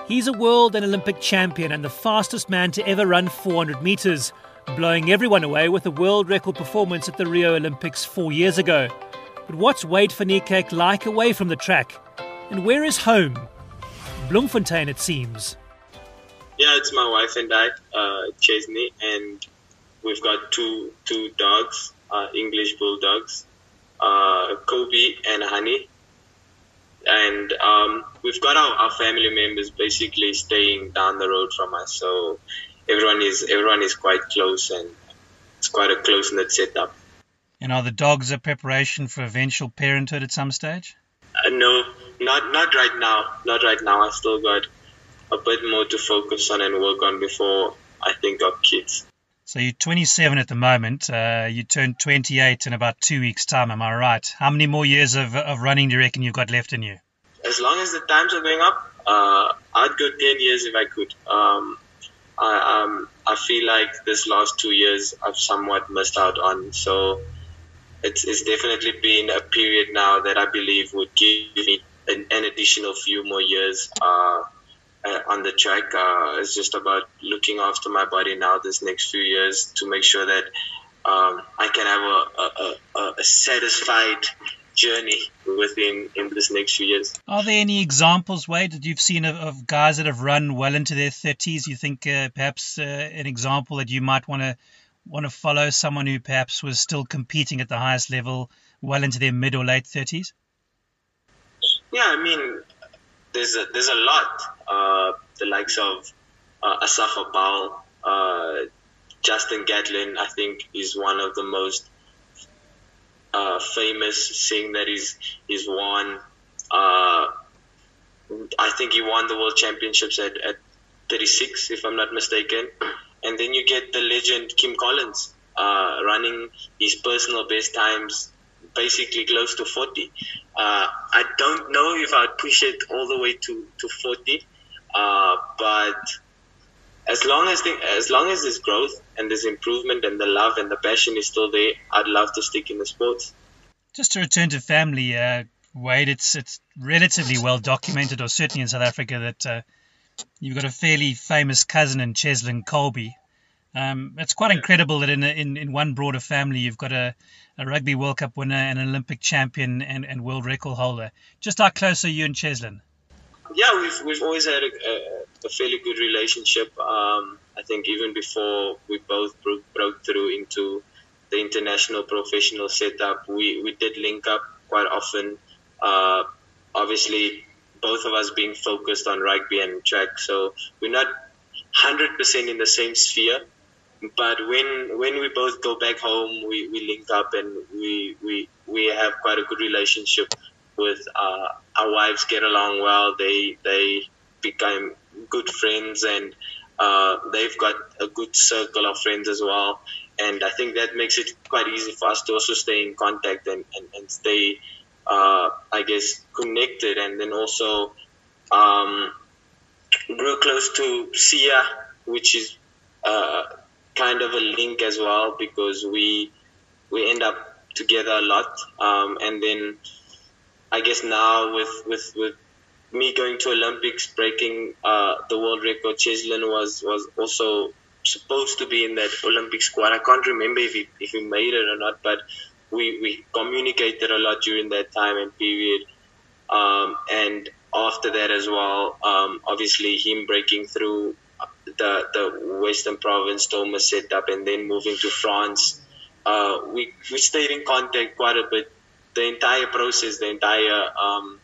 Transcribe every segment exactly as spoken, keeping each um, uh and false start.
He's a world and Olympic champion and the fastest man to ever run four hundred metres, blowing everyone away with a world record performance at the Rio Olympics four years ago. But what's Wade van Niekerk like away from the track? And where is home? Bloemfontein, it seems. Yeah, it's my wife and I, uh, Chesney, and we've got two two dogs, uh, English bulldogs, uh, Kobe and Honey. And um, we've got our, our family members basically staying down the road from us, so everyone is everyone is quite close, and it's quite a close-knit setup. And are the dogs a preparation for eventual parenthood at some stage? Uh, no, not not right now. Not right now. I've still got a bit more to focus on and work on before I think of kids. So you're twenty-seven at the moment. Uh, you turn twenty-eight in about two weeks' time, am I right? How many more years of, of running do you reckon you've got left in you? As long as the times are going up, uh, I'd go ten years if I could. Um, I, um, I feel like this last two years I've somewhat missed out on. So it's, it's definitely been a period now that I believe would give me an, an additional few more years uh, uh, on the track. Uh, it's just about looking after my body now this next few years to make sure that um, I can have a, a, a, a satisfied journey within in this next few years. Are there any examples, Wade, that you've seen of, of guys that have run well into their thirties? You think uh, perhaps uh, an example that you might want to want to follow, someone who perhaps was still competing at the highest level well into their mid or late thirties? Yeah, I mean, there's a, there's a lot. Uh, the likes of uh, Asafa Bal, uh, Justin Gatlin, I think, is one of the most uh, famous, seeing that he's, he's won. Uh, I think he won the World Championships at, at thirty-six, if I'm not mistaken. And then you get the legend Kim Collins uh, running his personal best times basically close to forty. Uh, I don't know if I'd push it all the way to, to forty, uh, but as long as the, as long as there's growth and there's improvement and the love and the passion is still there, I'd love to stick in the sports. Just to return to family, uh, Wade, it's it's relatively well documented, or certainly in South Africa, that uh, you've got a fairly famous cousin in Cheslin Kolbe. Um, it's quite incredible that in, a, in in one broader family you've got a, a Rugby World Cup winner and an Olympic champion and, and world record holder. Just how close are you and Cheslin? Yeah, we've we've always had a, a, a fairly good relationship. Um, I think even before we both broke, broke through into the international professional setup, we, we did link up quite often. Uh, obviously, both of us being focused on rugby and track, so we're not one hundred percent in the same sphere. But when when we both go back home, we, we link up and we, we we have quite a good relationship with uh, our wives. Get along well. They they become good friends, and uh, they've got a good circle of friends as well. And I think that makes it quite easy for us to also stay in contact and, and, and stay, uh, I guess, connected. And then also um, grew close to Sia, which is uh, kind of a link as well, because we we end up together a lot. Um, and then I guess now with, with, with me going to Olympics, breaking uh, the world record, Cheslin was, was also supposed to be in that Olympic squad. I can't remember if he, if he made it or not, but we, we communicated a lot during that time and period. Um, and after that as well, um, obviously him breaking through the the Western Province Thomas setup and then moving to France, uh, we we stayed in contact quite a bit. The entire process, the entire um,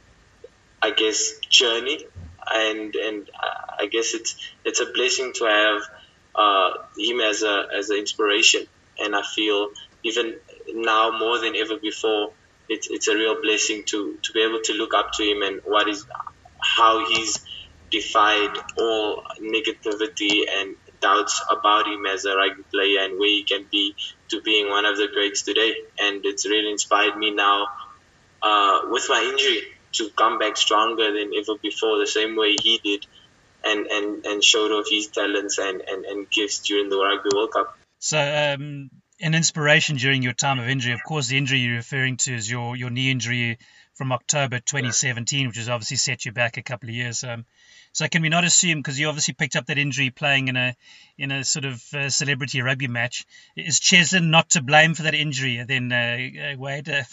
I guess journey, and and I guess it's it's a blessing to have uh, him as a as an inspiration. And I feel even now more than ever before, it's it's a real blessing to to be able to look up to him and what is how he's defied all negativity and doubts about him as a rugby player and where he can be to being one of the greats today. And it's really inspired me now uh, with my injury to come back stronger than ever before, the same way he did, and, and, and showed off his talents and, and, and gifts during the Rugby World Cup. So um, an inspiration during your time of injury, of course, the injury you're referring to is your, your knee injury from October twenty seventeen, which has obviously set you back a couple of years. Um, so can we not assume, because you obviously picked up that injury playing in a in a sort of uh, celebrity rugby match, is Cheslin not to blame for that injury? Then uh, uh, Wade. Uh,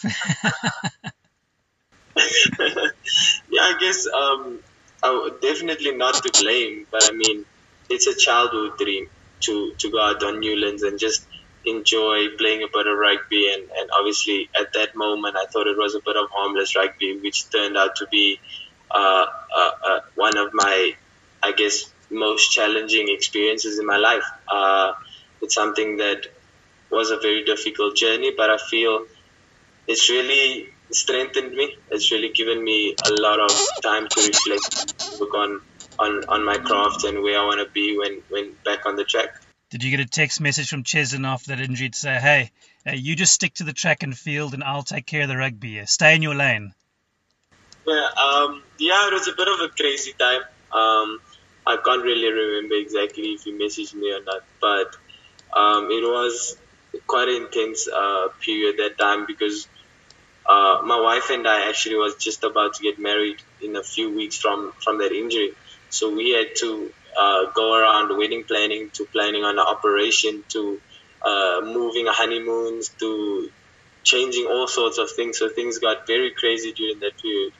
yeah, I guess um, I would definitely not to blame, but I mean, it's a childhood dream to to go out on Newlands and just enjoy playing a bit of rugby, and, and obviously at that moment I thought it was a bit of harmless rugby, which turned out to be uh, uh, uh, one of my, I guess, most challenging experiences in my life. Uh, it's something that was a very difficult journey, but I feel it's really strengthened me. It's really given me a lot of time to reflect, look on, on, on my craft and where I want to be when, when back on the track. Did you get a text message from Cheslin after that injury to say, hey, uh, you just stick to the track and field and I'll take care of the rugby. Stay in your lane? Yeah, um, yeah, it was a bit of a crazy time. Um, I can't really remember exactly if he messaged me or not, but um, it was quite an intense uh, period that time because uh, my wife and I actually was just about to get married in a few weeks from, from that injury. So we had to Uh, go around wedding planning to planning on an operation to uh, moving honeymoons to changing all sorts of things. So things got very crazy during that period.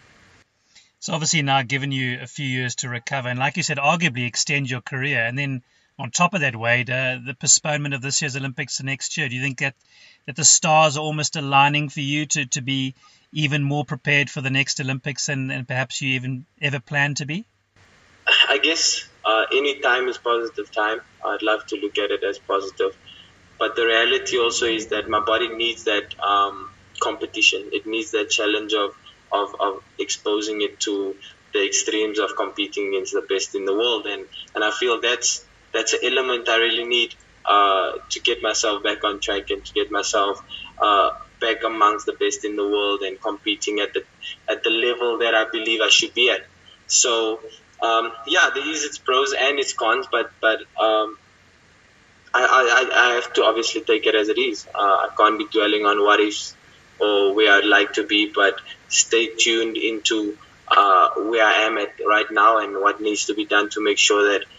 So obviously now given you a few years to recover and, like you said, arguably extend your career. And then on top of that, Wade, uh, the postponement of this year's Olympics to next year. Do you think that, that the stars are almost aligning for you to, to be even more prepared for the next Olympics than, than perhaps you even ever planned to be? I guess uh, any time is positive time. I'd love to look at it as positive. But the reality also is that my body needs that um, competition. It needs that challenge of, of, of exposing it to the extremes of competing against the best in the world. And, and I feel that's that's an element I really need uh, to get myself back on track and to get myself uh, back amongst the best in the world and competing at the at the level that I believe I should be at. So Um, yeah, there is its pros and its cons, but but um, I, I, I have to obviously take it as it is. Uh, I can't be dwelling on what ifs or where I'd like to be, but stay tuned into uh, where I am at right now and what needs to be done to make sure that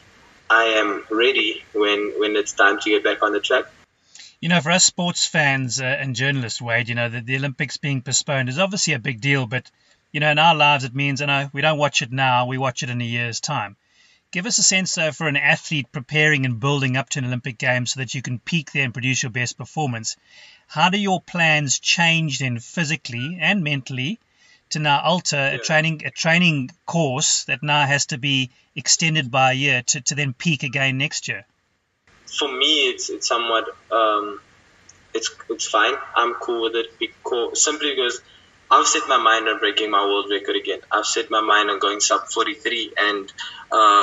I am ready when, when it's time to get back on the track. You know, for us sports fans uh, and journalists, Wade, you know, the, the Olympics being postponed is obviously a big deal, but you know, in our lives, it means, you know, we don't watch it now, we watch it in a year's time. Give us a sense, though, for an athlete preparing and building up to an Olympic Games so that you can peak there and produce your best performance. How do your plans change then physically and mentally to now alter yeah. a training a training course that now has to be extended by a year to, to then peak again next year? For me, it's it's somewhat, um, it's it's fine. I'm cool with it because, simply because I've set my mind on breaking my world record again. I've set my mind on going sub forty-three, and uh,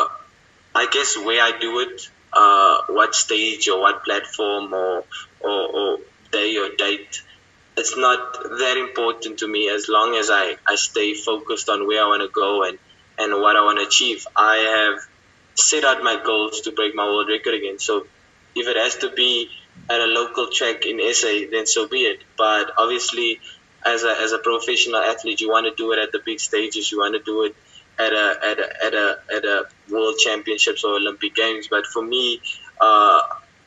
I guess where I do it, uh, what stage or what platform or, or or day or date, it's not that important to me as long as I, I stay focused on where I want to go and, and what I want to achieve. I have set out my goals to break my world record again. So if it has to be at a local track in S A, then so be it. But obviously, As a as a professional athlete, you want to do it at the big stages. You want to do it at a at a at a at a World Championships or Olympic Games. But for me, uh,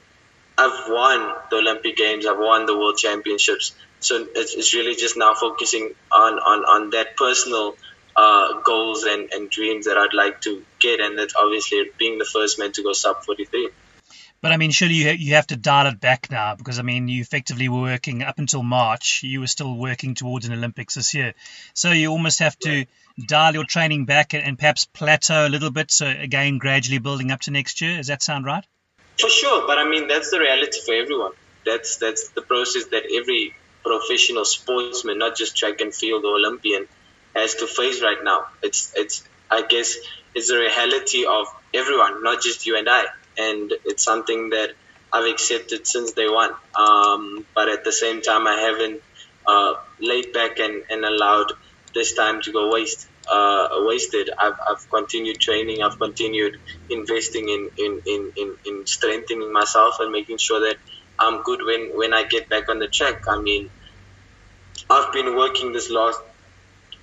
I've won the Olympic Games. I've won the World Championships. So it's, it's really just now focusing on on on that personal uh, goals and, and dreams that I'd like to get, and that's obviously being the first man to go sub forty-three. But, I mean, surely you you have to dial it back now because, I mean, you effectively were working up until March. You were still working towards an Olympics this year. So you almost have to dial your training back and, and perhaps plateau a little bit. So, again, gradually building up to next year. Does that sound right? For sure. But, I mean, that's the reality for everyone. That's that's the process that every professional sportsman, not just track and field or Olympian, has to face right now. It's, it's I guess, it's the reality of everyone, not just you and I. And it's something that I've accepted since day one. Um, but at the same time, I haven't uh, laid back and, and allowed this time to go waste, uh, wasted. I've, I've continued training. I've continued investing in, in, in, in, in strengthening myself and making sure that I'm good when, when I get back on the track. I mean, I've been working this last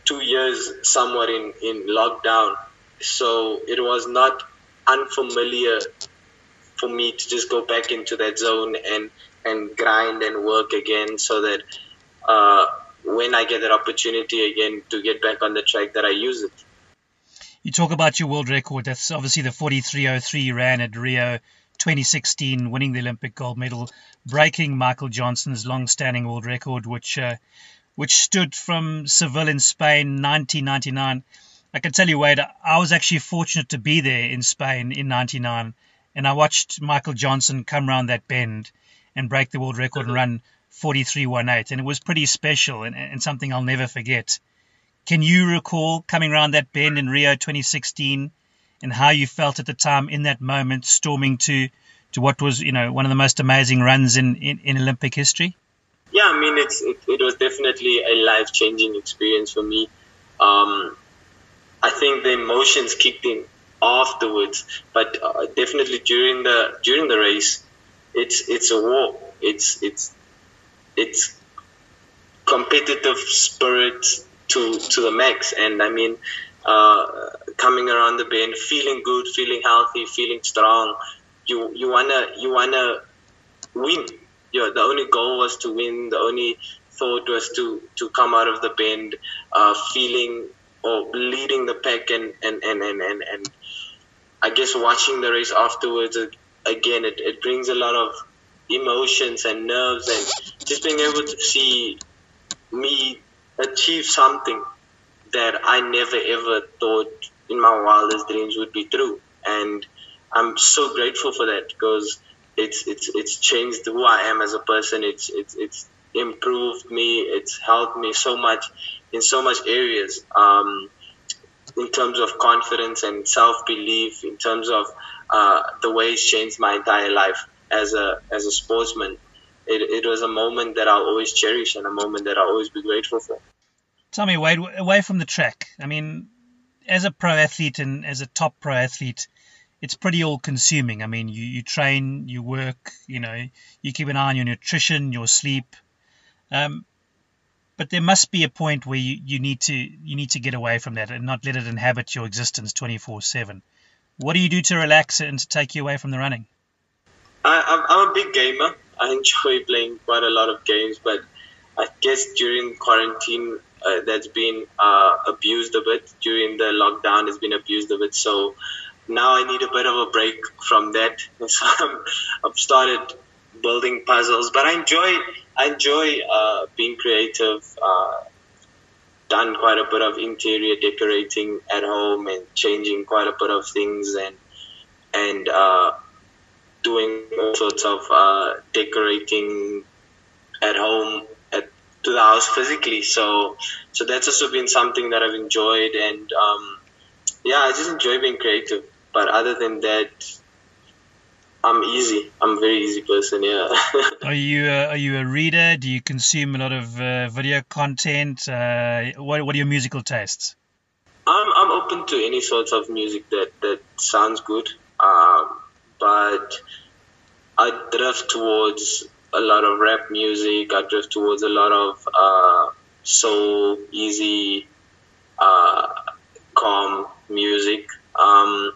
two years somewhat in, in lockdown. So it was not unfamiliar for me to just go back into that zone and, and grind and work again, so that uh, when I get that opportunity again to get back on the track, that I use it. You talk about your world record. That's obviously the forty-three oh three you ran at Rio twenty sixteen, winning the Olympic gold medal, breaking Michael Johnson's long-standing world record, which uh, which stood from Seville in Spain, nineteen ninety-nine. I can tell you, Wade, I was actually fortunate to be there in Spain in ninety-nine, and I watched Michael Johnson come round that bend and break the world record and run forty-three eighteen, and it was pretty special and, and something I'll never forget. Can you recall coming around that bend in Rio twenty sixteen and how you felt at the time in that moment, storming to, to what was, you know, one of the most amazing runs in, in, in Olympic history? Yeah, I mean, it's it, it was definitely a life-changing experience for me. Um, I think the emotions kicked in afterwards, but uh, definitely during the during the race, it's it's a war. It's it's it's competitive spirit to to the max. And I mean, uh, coming around the bend, feeling good, feeling healthy, feeling strong. You you wanna you wanna win. Yeah, the only goal was to win. The only thought was to to come out of the bend, uh, feeling or leading the pack, and and and and and, and I guess watching the race afterwards, again, it, it brings a lot of emotions and nerves, and just being able to see me achieve something that I never ever thought in my wildest dreams would be true. And I'm so grateful for that, because it's it's it's changed who I am as a person. It's it's it's improved me. It's helped me so much in so much areas, um, in terms of confidence and self-belief, in terms of uh, the way it's changed my entire life as a as a sportsman. It, it was a moment that I'll always cherish, and a moment that I'll always be grateful for. Tell me, Wade, away from the track, I mean, as a pro athlete and as a top pro athlete, it's pretty all-consuming. I mean, you, you train, you work, you know, you keep an eye on your nutrition, your sleep. Um, but there must be a point where you, you need to you need to get away from that and not let it inhabit your existence twenty-four seven. What do you do to relax and to take you away from the running? I, I'm, I'm a big gamer. I enjoy playing quite a lot of games, but I guess during quarantine, uh, that's been uh, abused a bit. During the lockdown, it's been abused a bit. So now I need a bit of a break from that. And so I'm, I've started building puzzles, but I enjoy I enjoy uh, being creative. Uh, done quite a bit of interior decorating at home and changing quite a bit of things, and and uh, doing all sorts of uh, decorating at home, at to the house physically. So so that's also been something that I've enjoyed, and um, yeah, I just enjoy being creative. But other than that, I'm easy. I'm a very easy person, yeah. Are you uh, are you a reader? Do you consume a lot of uh, video content? Uh, what what are your musical tastes? I'm I'm open to any sorts of music that, that sounds good. Um, but I drift towards a lot of rap music. I drift towards a lot of uh, soul, easy, uh, calm music. Um,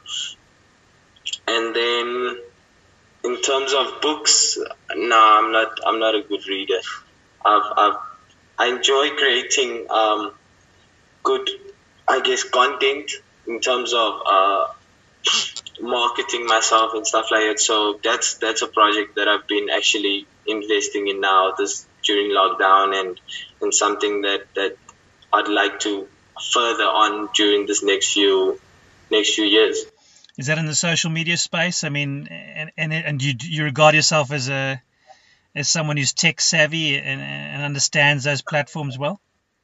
and then in terms of books, no, I'm not. I'm not a good reader. I've, I've I enjoy creating um, good, I guess, content in terms of uh, marketing myself and stuff like that. So that's that's a project that I've been actually investing in now, this during lockdown, and and something that, that I'd like to further on during this next few next few years. Is that in the social media space? I mean, and and, and you you regard yourself as a as someone who's tech savvy and, and understands those platforms well?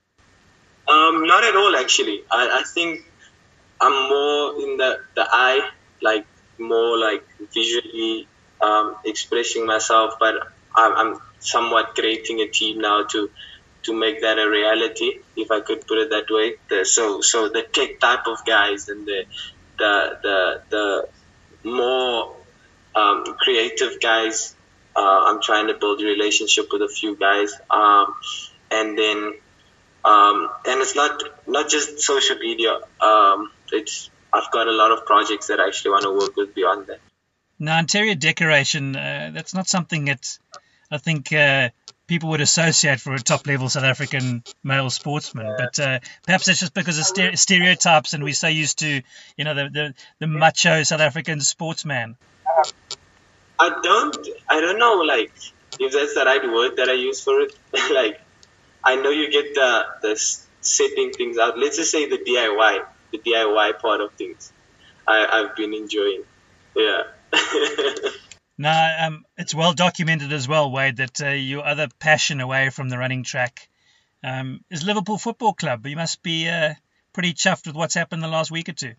Um, not at all, actually. I, I think I'm more in the, the eye, like more like visually um, expressing myself, but I'm, I'm somewhat creating a team now to to make that a reality, if I could put it that way. The, so so the tech type of guys and the the the, the more um, creative guys, uh, I'm trying to build a relationship with a few guys, um, and then Um, and it's not not just social media. Um, it's I've got a lot of projects that I actually want to work with beyond that. Now, interior decoration, uh, that's not something that I think uh, people would associate for a top-level South African male sportsman. But uh, perhaps that's just because of stere- stereotypes, and we're so used to, you know, the, the, the macho South African sportsman. I don't, I don't know, like, if that's the right word that I use for it. Like, I know you get the the setting things out. Let's just say the D I Y, the D I Y part of things. I, I've been enjoying. Yeah. Now, um, it's well documented as well, Wade, that uh, your other passion away from the running track um, is Liverpool Football Club. You must be uh, pretty chuffed with what's happened the last week or two.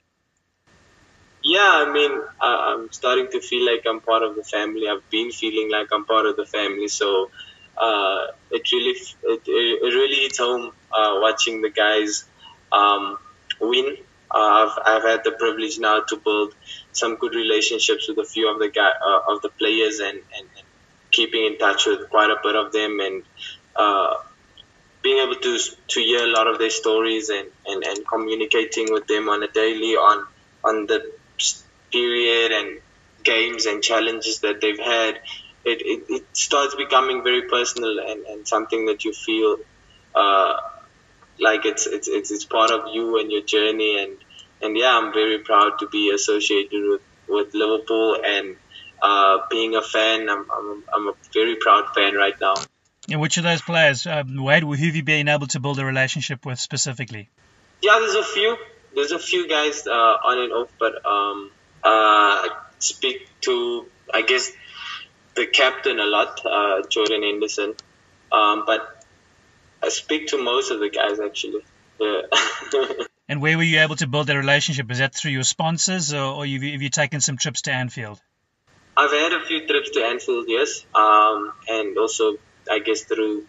Yeah, I mean, uh, I'm starting to feel like I'm part of the family. I've been feeling like I'm part of the family. So uh, it really, it, it really hits home uh, watching the guys um, win. Uh, I've, I've had the privilege now to build some good relationships with a few of the guy, uh, of the players and, and, and keeping in touch with quite a bit of them and uh, being able to to hear a lot of their stories and, and, and communicating with them on a daily on on the period and games and challenges that they've had. It, it, it starts becoming very personal and, and something that you feel uh, like it's, it's it's it's part of you and your journey. And, and yeah, I'm very proud to be associated with, with Liverpool and uh, being a fan. I'm, I'm I'm a very proud fan right now. And which of those players, um, Wade, who have you been able to build a relationship with specifically? Yeah, there's a few. There's a few guys uh, on and off, but um, uh, I speak to, I guess, the captain a lot, uh, Jordan Henderson. Um, but I speak to most of the guys, actually. Yeah. And where were you able to build that relationship? Is that through your sponsors, or, or have, you, have you taken some trips to Anfield? I've had a few trips to Anfield, yes. Um, and also, I guess, through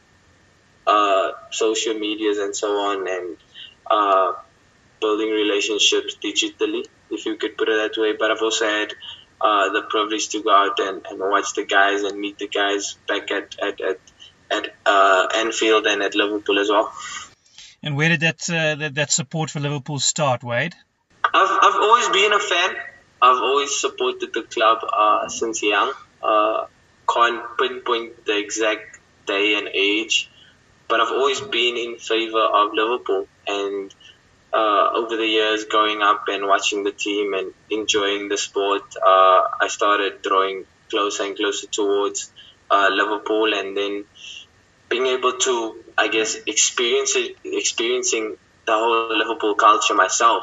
uh, social medias and so on, and uh, building relationships digitally, if you could put it that way. But I've also had uh, the privilege to go out and, and watch the guys and meet the guys back at at at, at uh, Anfield and at Liverpool as well. And where did that, uh, that that support for Liverpool start, Wade? I've I've always been a fan. I've always supported the club uh, since young. Uh, can't pinpoint the exact day and age, but I've always been in favor of Liverpool. And uh, over the years, growing up and watching the team and enjoying the sport, uh, I started drawing closer and closer towards uh, Liverpool, and then being able to, I guess, experience it, experiencing the whole Liverpool culture myself.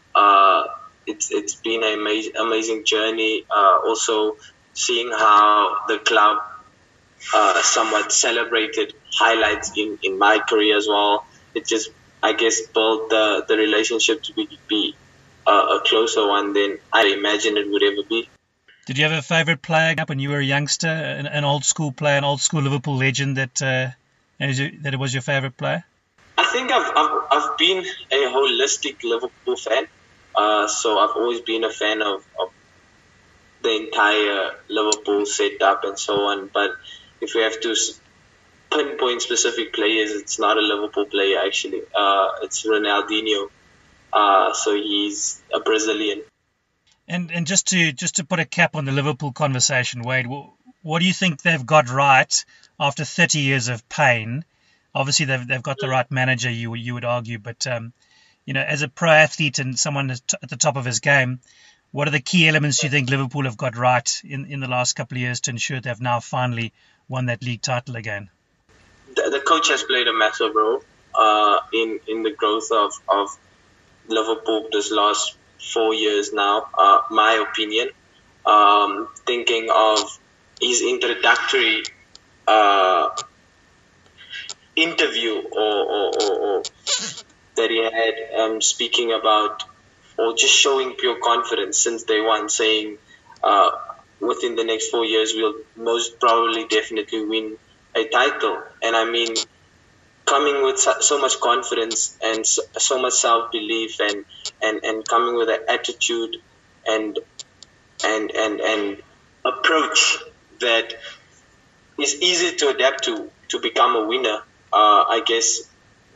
Uh, it's it's been an amazing, amazing journey. Uh, also, seeing how the club uh, somewhat celebrated highlights in, in my career as well. It just, I guess, built the, the relationship to be, be uh, a closer one than I imagined it would ever be. Did you have a favourite player when you were a youngster, an, an old school player, an old school Liverpool legend that uh, that was your favourite player? I think I've, I've, I've been a holistic Liverpool fan. Uh, so I've always been a fan of, of the entire Liverpool setup and so on. But if we have to pinpoint specific players, it's not a Liverpool player, actually. Uh, it's Ronaldinho. Uh, so he's a Brazilian. And and just to just to put a cap on the Liverpool conversation, Wade, what, what do you think they've got right after thirty years of pain? Obviously, they've they've got the right manager, you you would argue, but um, you know, as a pro athlete and someone at the top of his game, what are the key elements you think Liverpool have got right in, in the last couple of years to ensure they've now finally won that league title again? The, the coach has played a massive role uh, in in the growth of of Liverpool this last four years now, uh, my opinion. Um, thinking of his introductory uh, interview or, or, or, or that he had um, speaking about, or just showing pure confidence since day one, saying uh, within the next four years we'll most probably definitely win a title. And I mean, coming with so much confidence and so, so much self-belief and, and, and coming with an attitude and and and and approach that is easy to adapt to to become a winner. Uh, I guess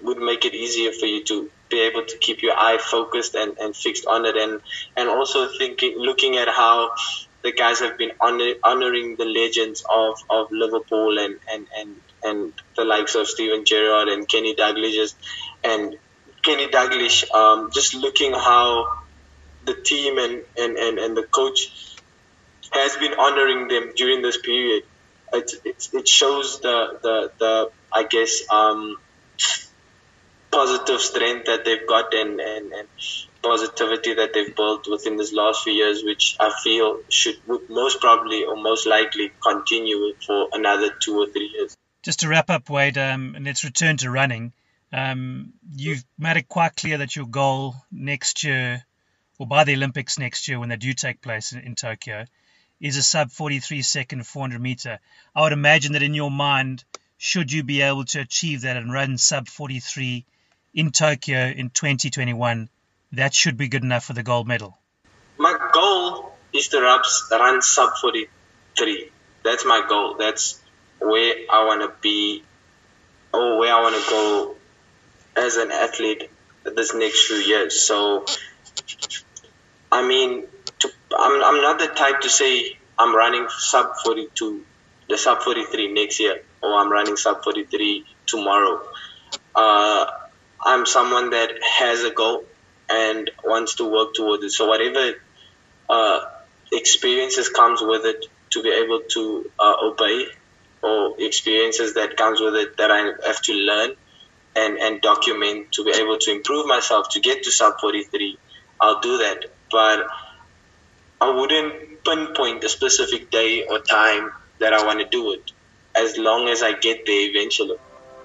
would make it easier for you to be able to keep your eye focused and, and fixed on it, and and also thinking, looking at how the guys have been honor, honoring the legends of, of Liverpool and, and, and, and the likes of Steven Gerrard and Kenny Dalglish, and Kenny Dalglish, um, just looking how the team and, and, and, and the coach has been honoring them during this period. It, it, it shows the, the, the I guess, um, positive strength that they've got and, and, and positivity that they've built within this last few years, which I feel should would most probably or most likely continue for another two or three years. Just to wrap up, Wade, um, and let's return to running. Um, you've made it quite clear that your goal next year, or by the Olympics next year when they do take place in, in Tokyo, is a sub forty-three second four hundred meter. I would imagine that in your mind, should you be able to achieve that and run sub forty-three in Tokyo in twenty twenty-one, that should be good enough for the gold medal. My goal is to run sub forty-three. That's my goal. That's where I want to be, or where I want to go as an athlete this next few years. So, I mean, to, I'm I'm not the type to say I'm running sub forty-two, the sub forty-three next year, or I'm running sub forty-three tomorrow. Uh, I'm someone that has a goal and wants to work towards it. So whatever uh, experiences comes with it, to be able to uh, obey, or experiences that comes with it that I have to learn and, and document to be able to improve myself to get to sub forty-three, I'll do that. But I wouldn't pinpoint a specific day or time that I want to do it, as long as I get there eventually.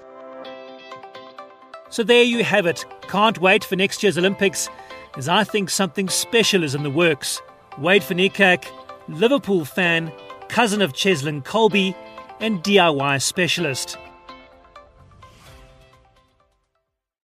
So there you have it. Can't wait for next year's Olympics, as I think something special is in the works. Wade van Niekerk, Liverpool fan, cousin of Cheslin Kolbe, and D I Y specialist.